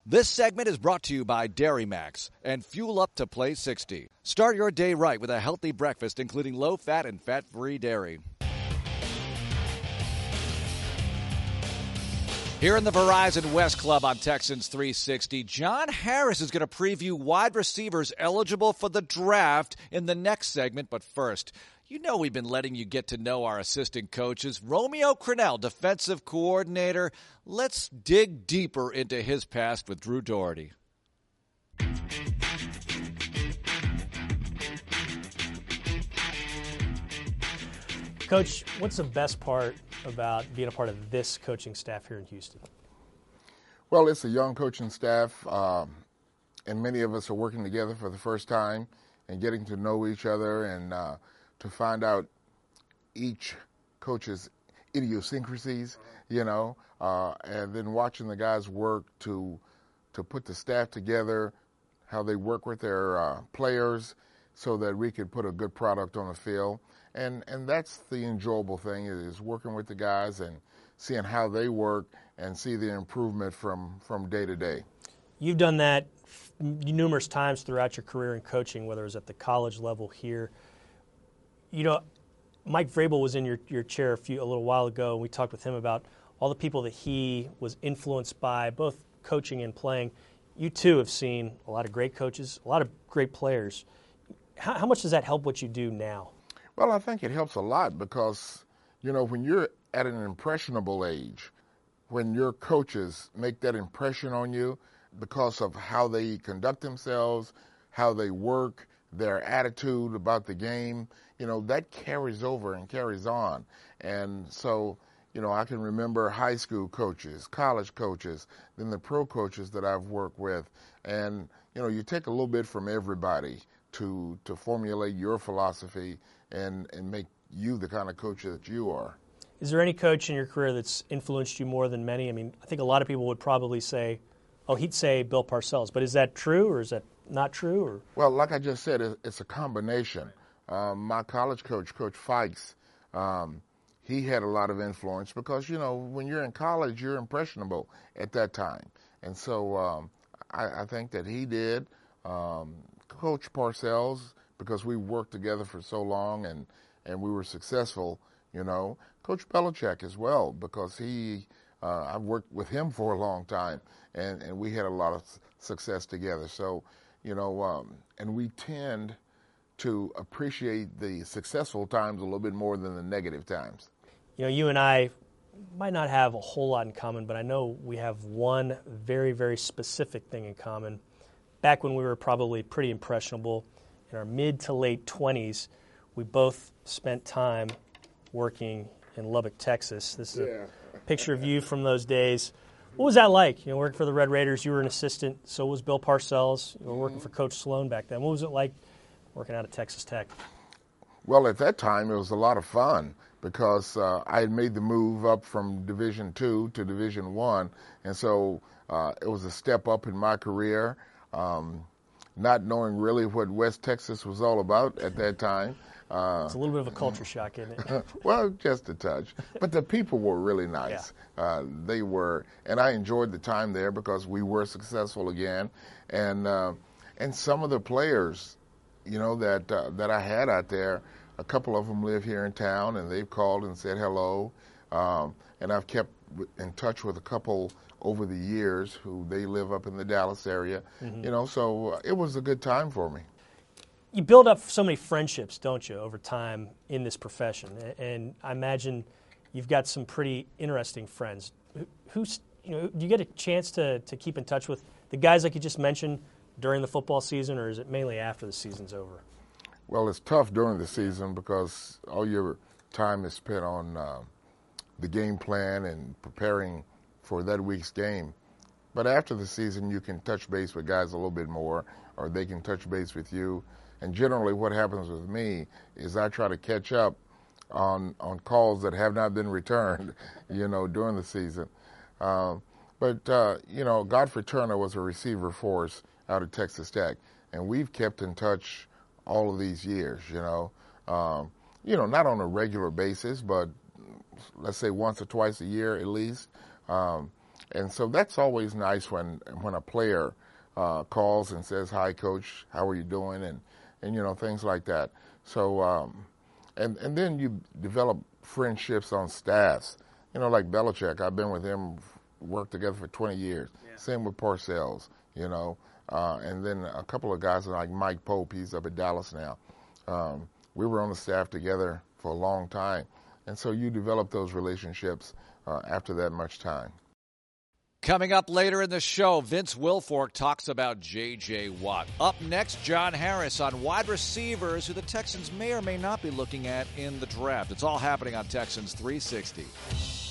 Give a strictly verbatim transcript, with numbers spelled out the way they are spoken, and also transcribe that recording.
This segment is brought to you by Dairy Max and Fuel Up to Play sixty. Start your day right with a healthy breakfast, including low-fat and fat-free dairy. Here in the Verizon West Club on Texans three sixty, John Harris is going to preview wide receivers eligible for the draft in the next segment. But first, you know we've been letting you get to know our assistant coaches. Romeo Crennel, defensive coordinator. Let's dig deeper into his past with Drew Doherty. Coach, what's the best part about being a part of this coaching staff here in Houston? Well, it's a young coaching staff, um, and many of us are working together for the first time and getting to know each other and uh, to find out each coach's idiosyncrasies, you know, uh, and then watching the guys work to to put the staff together, how they work with their uh, players so that we could put a good product on the field. And and that's the enjoyable thing, is working with the guys and seeing how they work and see the improvement from, from day to day. You've done that numerous times throughout your career in coaching, whether it was at the college level here. You know, Mike Vrabel was in your, your chair a, few, a little while ago, and we talked with him about all the people that he was influenced by, both coaching and playing. You, too, have seen a lot of great coaches, a lot of great players. How, how much does that help what you do now? Well, I think it helps a lot because, you know, when you're at an impressionable age, when your coaches make that impression on you because of how they conduct themselves, how they work, their attitude about the game, you know, that carries over and carries on. And so, you know, I can remember high school coaches, college coaches, then the pro coaches that I've worked with. And, you know, you take a little bit from everybody to to formulate your philosophy and, and make you the kind of coach that you are. Is there any coach in your career that's influenced you more than many? I mean, I think a lot of people would probably say, oh, he'd say Bill Parcells. But is that true or is that not true? Or? Well, like I just said, it's a combination. Um, my college coach, Coach Fikes, um, he had a lot of influence because, you know, when you're in college, you're impressionable at that time. And so um, I, I think that he did. Um, Coach Parcells, because we worked together for so long and, and we were successful, you know. Coach Belichick as well, because he, uh, I've worked with him for a long time, and, and we had a lot of success together. So, you know, um, and we tend to appreciate the successful times a little bit more than the negative times. You know, you and I might not have a whole lot in common, but I know we have one very, very specific thing in common. Back when we were probably pretty impressionable, in our mid to late twenties, we both spent time working in Lubbock, Texas. This is yeah. a picture of you from those days. What was that like? You know, working for the Red Raiders, you were an assistant, so was Bill Parcells. You were working for Coach Sloan back then. What was it like working out at Texas Tech? Well, at that time, it was a lot of fun because uh, I had made the move up from Division Two to Division One, and so uh, it was a step up in my career. Um, not knowing really what West Texas was all about at that time. Uh, it's a little bit of a culture shock, isn't it? Well, just a touch. But the people were really nice. Yeah. Uh, they were, and I enjoyed the time there because we were successful again. And uh, and some of the players, you know, that uh, that I had out there, a couple of them live here in town, and they've called and said hello. Um, and I've kept in touch with a couple over the years who they live up in the Dallas area. Mm-hmm. You know, so uh, it was a good time for me. You build up so many friendships, don't you, over time in this profession? And I imagine you've got some pretty interesting friends. Who's, you know, do you get a chance to, to keep in touch with the guys like you just mentioned during the football season, or is it mainly after the season's over? Well, it's tough during the season because all your time is spent on uh, the game plan and preparing for that week's game. But after the season, you can touch base with guys a little bit more, or they can touch base with you. And generally what happens with me is I try to catch up on on calls that have not been returned, you know, during the season. Um, but, uh, you know, Godfrey Turner was a receiver for us out at Texas Tech, and we've kept in touch all of these years, you know. Um, you know, not on a regular basis, but let's say once or twice a year at least. Um, And so that's always nice when when a player uh, calls and says, "Hi, coach, how are you doing?" and and you know, things like that. So um, and and then you develop friendships on staffs. You know, like Belichick. I've been with him, worked together for twenty years. Yeah. Same with Parcells. You know, uh, and then a couple of guys like Mike Pope. He's up at Dallas now. Um, we were on the staff together for a long time, and so you develop those relationships uh, after that much time. Coming up later in the show, Vince Wilfork talks about J J. Watt. Up next, John Harris on wide receivers who the Texans may or may not be looking at in the draft. It's all happening on Texans three sixty.